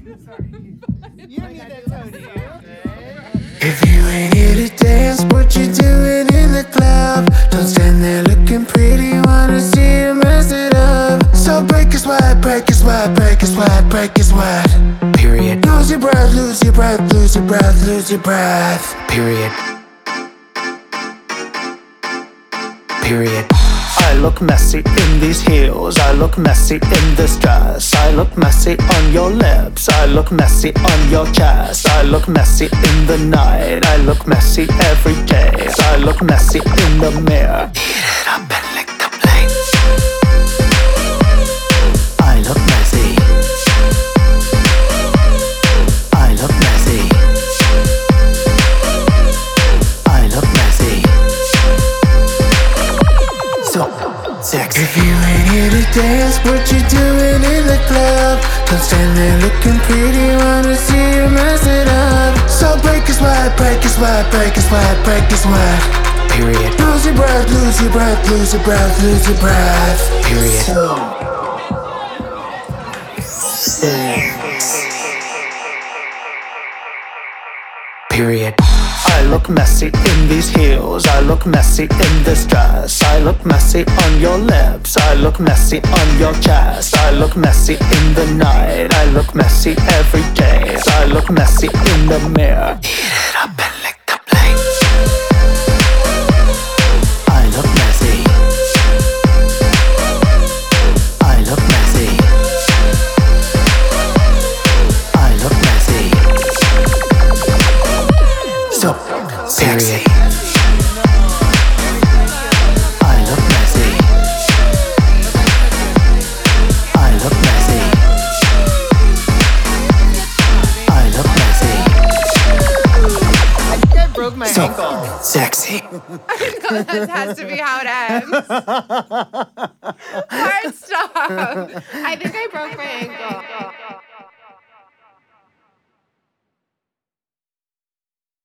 If you ain't here to dance, what you doing in the club? Don't stand there looking pretty, wanna see you mess it up. So break your sweat, break your sweat, break your sweat, break your sweat. Period. Lose your breath, lose your breath, lose your breath, lose your breath. Period. Period. I look messy in these heels, I look messy in this dress, I look messy on your lips, I look messy on your chest, I look messy in the night, I look messy every day, I look messy in the mirror. Eat it up and lick the plate. I look messy. I look messy. I look messy. So sexy. If you ain't here to dance, what you doing in the club? Don't stand there looking pretty, wanna see you mess it up. So break your sweat, break your sweat, break your sweat, break your sweat. Period. Lose your breath, lose your breath, lose your breath, lose your breath. Period. Period. I look messy in these heels, I look messy in this dress, I look messy on your lips, I look messy on your chest, I look messy in the night, I look messy every day, I look messy in the mirror. Eat it up and lick the plate. I look messy. I look messy. I look messy. So sexy. I look messy. I look messy. I look messy. I broke my ankle. Sexy. That has to be how it ends. Hard stop. I think I broke my ankle.